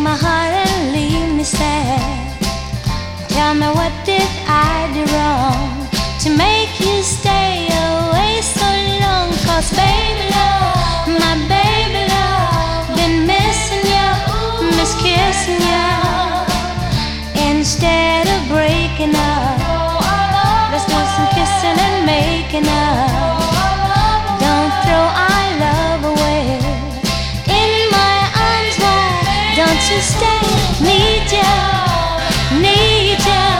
my heart and leave me sad. Tell me, what did I do wrong to make you stay away so long? 'Cause baby love, my baby love, been missing you, miss kissing you. Instead of breaking up, let's do some kissing and making up. Don't throw our love away. In my arms, why don't you stay? Need you, need you.